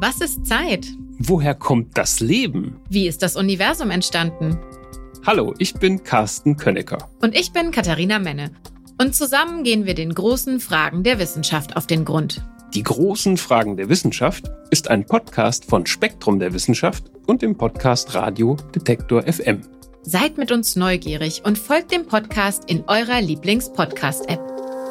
Was ist Zeit? Woher kommt das Leben? Wie ist das Universum entstanden? Hallo, ich bin Carsten Könnecker. Und ich bin Katharina Menne. Und zusammen gehen wir den großen Fragen der Wissenschaft auf den Grund. Die großen Fragen der Wissenschaft ist ein Podcast von Spektrum der Wissenschaft und dem Podcast Radio Detektor FM. Seid mit uns neugierig und folgt dem Podcast in eurer Lieblings-Podcast-App.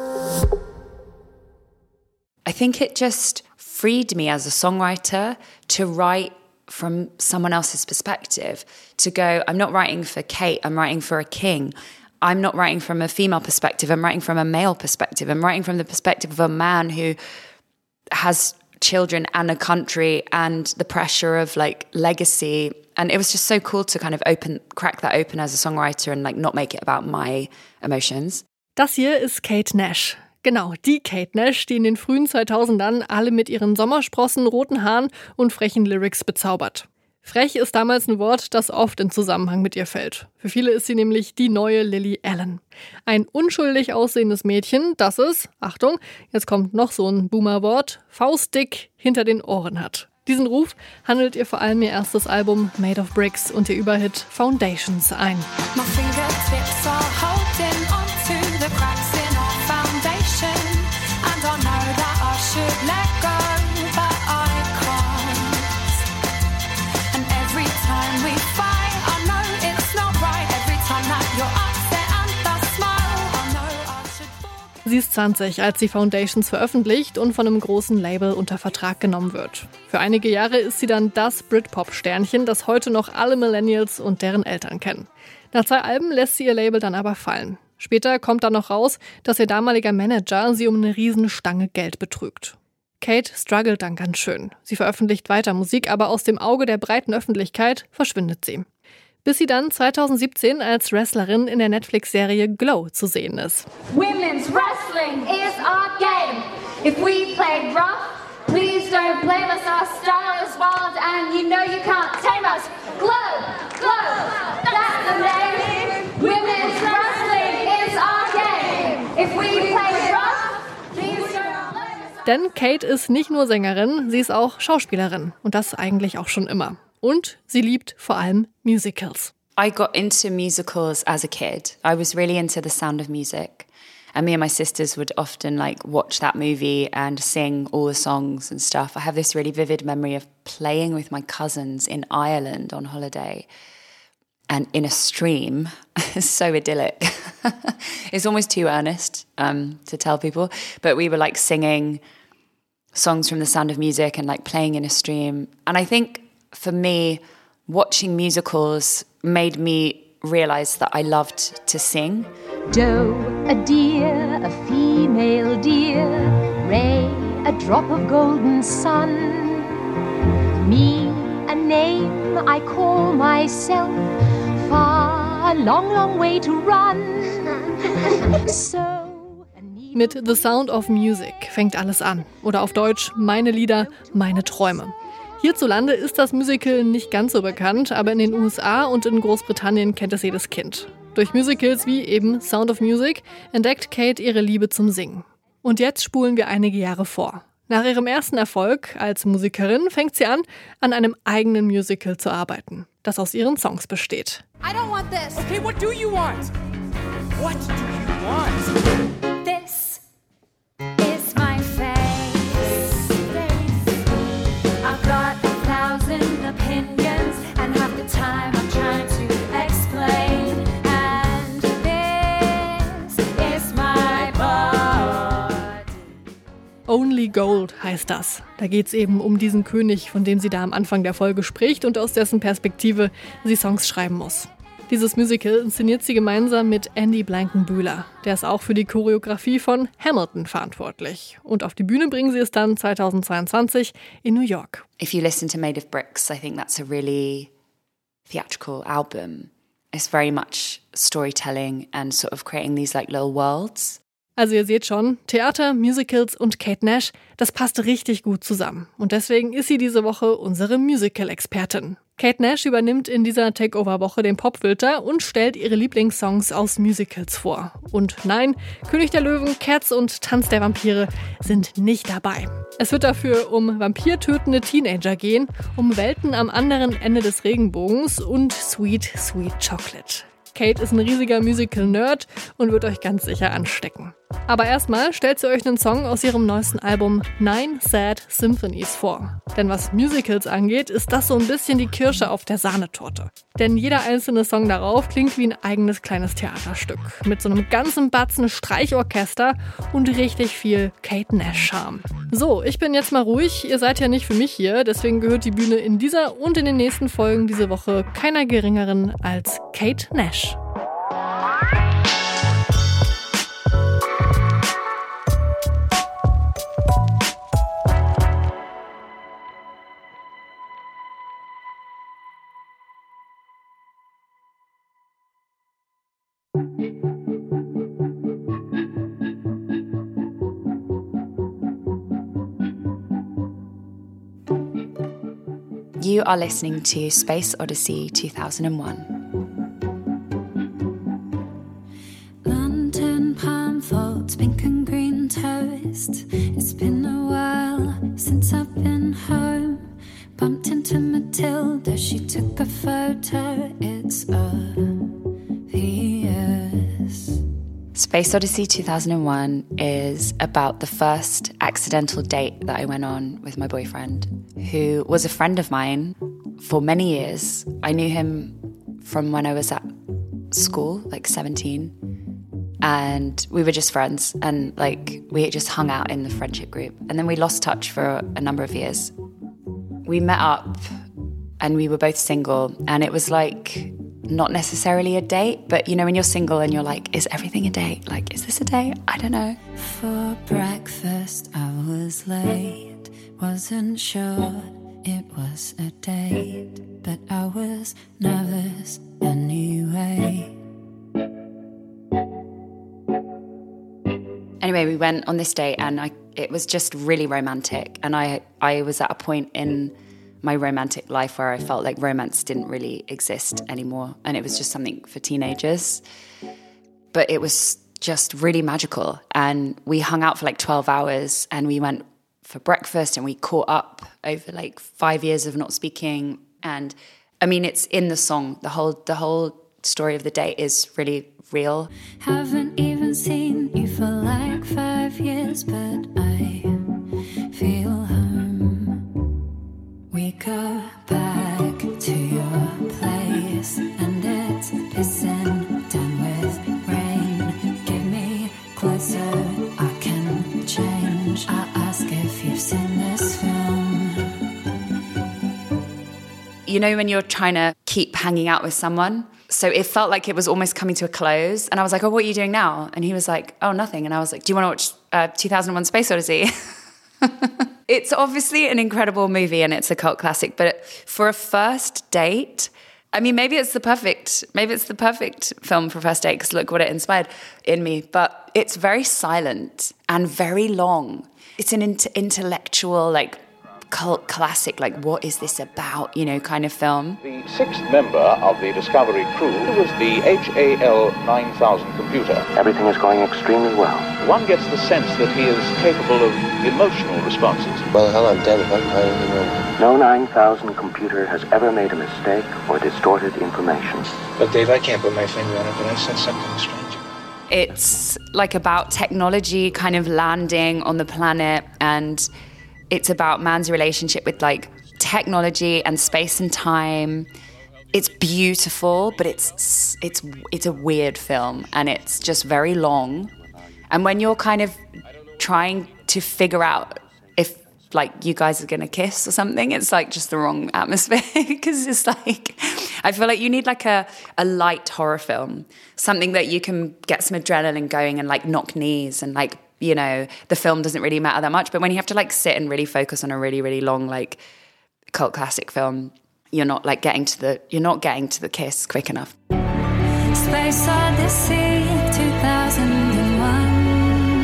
I think it just freed me as a songwriter to write from someone else's perspective, to go, I'm not writing for Kate, I'm writing for a king. I'm not writing from a female perspective, I'm writing from a male perspective. I'm writing from the perspective of a man who has children and a country and the pressure of like legacy. And it was just so cool to kind of crack that open as a songwriter and like not make it about my emotions. Das hier ist Kate Nash. Genau, die Kate Nash, die in den frühen 2000ern alle mit ihren Sommersprossen, roten Haaren und frechen Lyrics bezaubert. Frech ist damals ein Wort, das oft in Zusammenhang mit ihr fällt. Für viele ist sie nämlich die neue Lily Allen. Ein unschuldig aussehendes Mädchen, das es, Achtung, jetzt kommt noch so ein Boomer-Wort, faustdick hinter den Ohren hat. Diesen Ruf handelt ihr vor allem ihr erstes Album Made of Bricks und ihr Überhit Foundations ein. My fingertips are holding on to the cracks in our foundation, and I know that I should let go, but I can't. And every time we fight, I know it's not right. Every time that you're upset and I smile, I know I should forget. Sie ist 20, als sie Foundations veröffentlicht und von einem großen Label unter Vertrag genommen wird. Für einige Jahre ist sie dann das Britpop-Sternchen, das heute noch alle Millennials und deren Eltern kennen. Nach 2 Alben lässt sie ihr Label dann aber fallen. Später kommt dann noch raus, dass ihr damaliger Manager sie um eine Riesenstange Geld betrügt. Kate struggelt dann ganz schön. Sie veröffentlicht weiter Musik, aber aus dem Auge der breiten Öffentlichkeit verschwindet sie. Bis sie dann 2017 als Wrestlerin in der Netflix-Serie Glow zu sehen ist. Women's wrestling is our game. If we played rough, please don't blame us. Our style is wild and you know you can't tame us. Glow, glow, that's the name. Women's wrestling is our game. If we played rough, please don't blame us. Denn Kate ist nicht nur Sängerin, sie ist auch Schauspielerin. Und das eigentlich auch schon immer. Und sie liebt vor allem Musicals. I got into musicals as a kid. I was really into The Sound of Music. And me and my sisters would often like watch that movie and sing all the songs and stuff. I have this really vivid memory of playing with my cousins in Ireland on holiday and in a stream. It's so idyllic. It's almost too earnest to tell people. But we were like singing songs from The Sound of Music and like playing in a stream. And I think for me, watching musicals made me realize that I loved to sing. Doe, a deer, a female deer. Ray, a drop of golden sun. Me, a name I call myself. Far, a long, long way to run. Mit The Sound of Music fängt alles an. Oder auf Deutsch, meine Lieder, meine Träume. Hierzulande ist das Musical nicht ganz so bekannt, aber in den USA und in Großbritannien kennt es jedes Kind. Durch Musicals wie eben Sound of Music entdeckt Kate ihre Liebe zum Singen. Und jetzt spulen wir einige Jahre vor. Nach ihrem ersten Erfolg als Musikerin fängt sie an einem eigenen Musical zu arbeiten, das aus ihren Songs besteht. I don't want this. Okay, what do you want? What do you want? This is my face. I've got 1,000 opinions, and half the time I'm trying to explain. And this is my body. Only Gold heißt das. Da geht's eben um diesen König, von dem sie da am Anfang der Folge spricht und aus dessen Perspektive sie Songs schreiben muss. Dieses Musical inszeniert sie gemeinsam mit Andy Blankenbühler. Der ist auch für die Choreografie von Hamilton verantwortlich. Und auf die Bühne bringen sie es dann 2022 in New York. If you listen to Made of Bricks, I think that's a really theatrical album. It's very much storytelling and sort of creating these like little worlds. Also ihr seht schon, Theater, Musicals und Kate Nash, das passt richtig gut zusammen. Und deswegen ist sie diese Woche unsere Musical-Expertin. Kate Nash übernimmt in dieser Takeover-Woche den Popfilter und stellt ihre Lieblingssongs aus Musicals vor. Und nein, König der Löwen, Cats und Tanz der Vampire sind nicht dabei. Es wird dafür um vampirtötende Teenager gehen, um Welten am anderen Ende des Regenbogens und Sweet, Sweet Chocolate. Kate ist ein riesiger Musical-Nerd und wird euch ganz sicher anstecken. Aber erstmal stellt sie euch einen Song aus ihrem neuesten Album 9 Sad Symphonies vor. Denn was Musicals angeht, ist das so ein bisschen die Kirsche auf der Sahnetorte. Denn jeder einzelne Song darauf klingt wie ein eigenes kleines Theaterstück. Mit so einem ganzen Batzen Streichorchester und richtig viel Kate Nash-Charme. So, ich bin jetzt mal ruhig, ihr seid ja nicht für mich hier, deswegen gehört die Bühne in dieser und in den nächsten Folgen diese Woche keiner geringeren als Kate Nash. You are listening to Space Odyssey 2001. London palm folds, pink and green toast. It's been a while since I've been home. Bumped into Matilda, she took a photo. It's obvious. Space Odyssey 2001 is about the first accidental date that I went on with my boyfriend, who was a friend of mine for many years. I knew him from when I was at school, like 17. And we were just friends, and like we just hung out in the friendship group. And then we lost touch for a number of years. We met up and we were both single, and it was like not necessarily a date, but you know, when you're single and you're like, is everything a date? Like, is this a date? I don't know. For breakfast, I was late. Wasn't sure it was a date, but I was nervous anyway. Anyway, we went on this date and it was just really romantic. And I was at a point in my romantic life where I felt like romance didn't really exist anymore. And it was just something for teenagers. But it was just really magical. And we hung out for like 12 hours and we went for breakfast and we caught up over like 5 years of not speaking. And I mean, it's in the song. The whole story of the date is really real. Haven't even seen you for like 5 years, but I feel home. We go back to your place, and it's pissing down with rain. Get me closer, I can change. I ask if you've seen this film. You know when you're trying to keep hanging out with someone? So it felt like it was almost coming to a close. And I was like, oh, what are you doing now? And he was like, oh, nothing. And I was like, do you want to watch 2001 Space Odyssey? It's obviously an incredible movie and it's a cult classic. But for a first date, I mean, maybe it's the perfect film for a first date because look what it inspired in me. But it's very silent and very long. It's an intellectual, like, cult classic, like what is this about, you know, kind of film. The sixth member of the Discovery crew was the HAL 9000 computer. Everything is going extremely well. One gets the sense that he is capable of emotional responses. Well, hell, I'm damned if I can find anything wrong. No 9000 computer has ever made a mistake or distorted information. But Dave, I can't put my finger on it, but I sense something strange. It's like about technology kind of landing on the planet, and it's about man's relationship with like technology and space and time. It's beautiful, but it's a weird film and it's just very long. And when you're kind of trying to figure out if like you guys are gonna kiss or something, it's like just the wrong atmosphere because it's like I feel like you need like a light horror film, something that you can get some adrenaline going and like knock knees and like, you know, the film doesn't really matter that much. But when you have to like sit and really focus on a really, really long like cult classic film, you're not getting to the kiss quick enough. Space Odyssey 2001.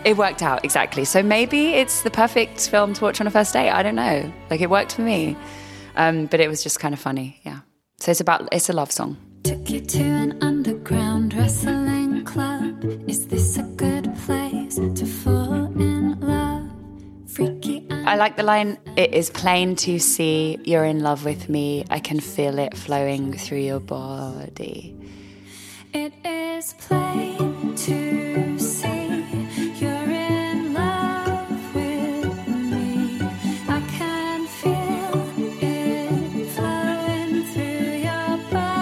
It worked out, exactly. So maybe it's the perfect film to watch on a first date. I don't know. Like, it worked for me. But it was just kind of funny, yeah. So it's a love song. Took you to an underground wrestling club. Is this a good place to fall in love? Freaky. I like the line, it is plain to see you're in love with me. I can feel it flowing through your body. It is plain to see you're in love with me. I can feel it flowing through your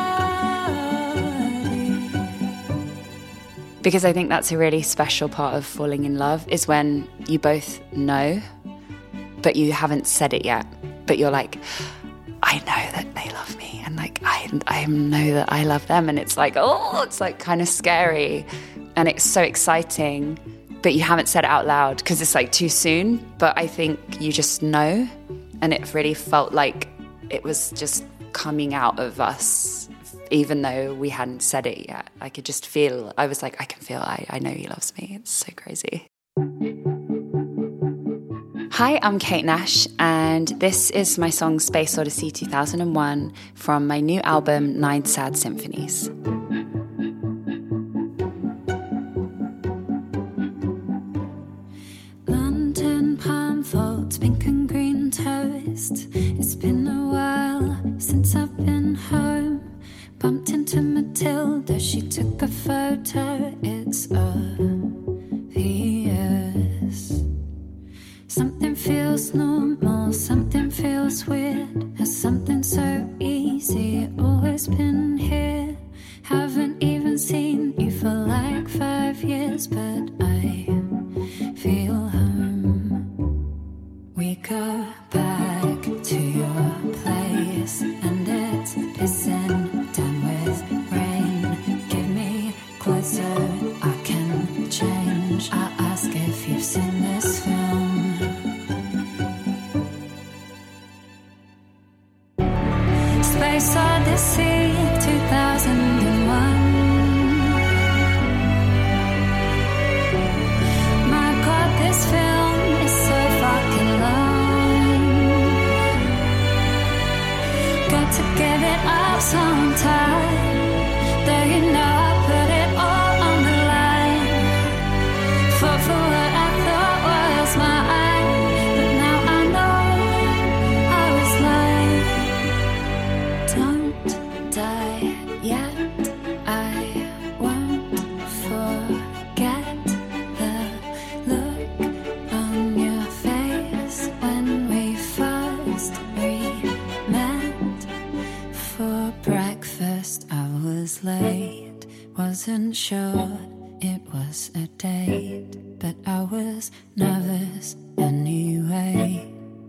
body. Because I think that's a really special part of falling in love, is when you both know, but you haven't said it yet. But you're like, I know that they love me, and like I know that I love them, and it's like, oh, it's like kind of scary, and it's so exciting, but you haven't said it out loud because it's like too soon. But I think you just know, and it really felt like it was just coming out of us, even though we hadn't said it yet. I could just feel. I was like, I can feel. I know he loves me. It's so crazy. Hi, I'm Kate Nash, and this is my song Space Odyssey 2001 from my new album 9 Sad Symphonies. London palm folds, pink and green toast. It's been a while since I've been home. Bumped into Matilda, she took a photo. It's obvious. Something feels normal, something feels weird. Has something so easy always been here? Haven't even seen you for like 5 years, but I feel home. We go back to your place, and it's pissing down with rain. Give me closer, I can change. I ask if you've seen this film. Space Odyssey 2001. My God, this film is so fucking long. Got to give it up sometime. Though you know I put it all on the line. For what I thought was mine, but now I know I was lying. Don't die yet, I won't forget the look on your face when we first met. For breakfast I was late, wasn't sure it was a date, but I was nervous anyway.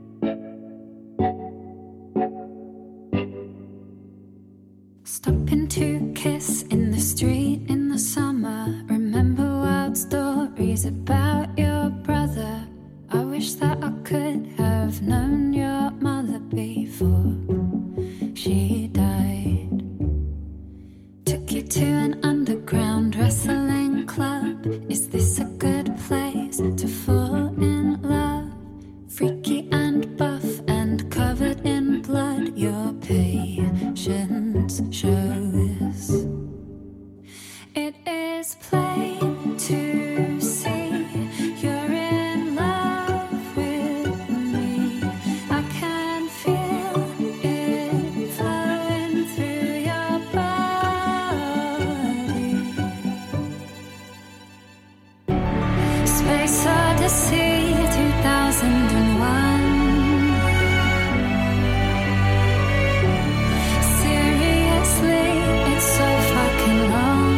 Stopping to kiss in the street in the summer. Remember wild stories about your brother. I wish that I could have known your mother before she died. Took you to an underground wrestling club. Is this a good place to fall in love? Freaky and buff and covered in blood. Your patience shows. It is plain to see you're in love with me. I can feel it flowing through your body. Space Odyssey 2001. Seriously, it's so fucking long.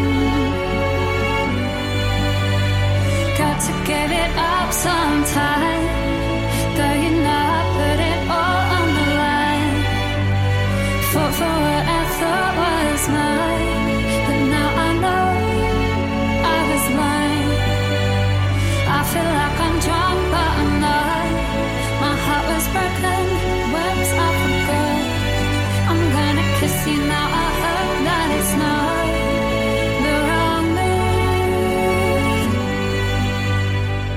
Got to give it up sometime. Though you know I put it all on the line. For what I thought was mine, but now I know I was lying. I feel like I'm drunk, but I'm not. My heart was broken, words I forgot. I'm gonna kiss you now, I hope that it's not the wrong move.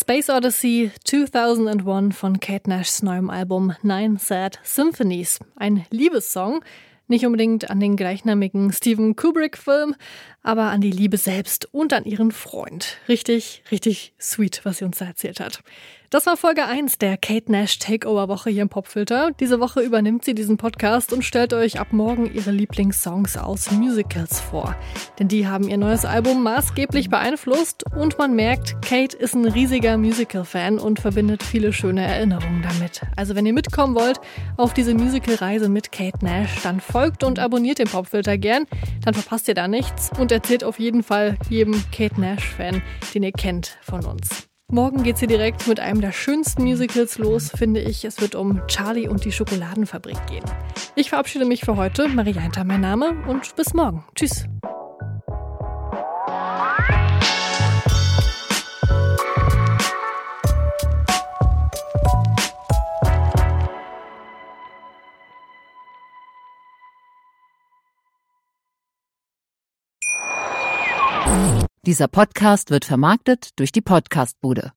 Space Odyssey 2001 von Kate Nashs neuem Album Nine Sad Symphonies. Ein Liebessong, nicht unbedingt an den gleichnamigen Steven Kubrick-Film, aber an die Liebe selbst und an ihren Freund. Richtig, richtig sweet, was sie uns da erzählt hat. Das war Folge 1 der Kate Nash Takeover-Woche hier im Popfilter. Diese Woche übernimmt sie diesen Podcast und stellt euch ab morgen ihre Lieblingssongs aus Musicals vor. Denn die haben ihr neues Album maßgeblich beeinflusst und man merkt, Kate ist ein riesiger Musical-Fan und verbindet viele schöne Erinnerungen damit. Also wenn ihr mitkommen wollt auf diese Musical-Reise mit Kate Nash, dann folgt und abonniert den Popfilter gern, dann verpasst ihr da nichts und erzählt auf jeden Fall jedem Kate Nash-Fan, den ihr kennt, von uns. Morgen geht's hier direkt mit einem der schönsten Musicals los, finde ich. Es wird um Charlie und die Schokoladenfabrik gehen. Ich verabschiede mich für heute. Marie Jainter mein Name und bis morgen. Tschüss. Dieser Podcast wird vermarktet durch die Podcast-Bude.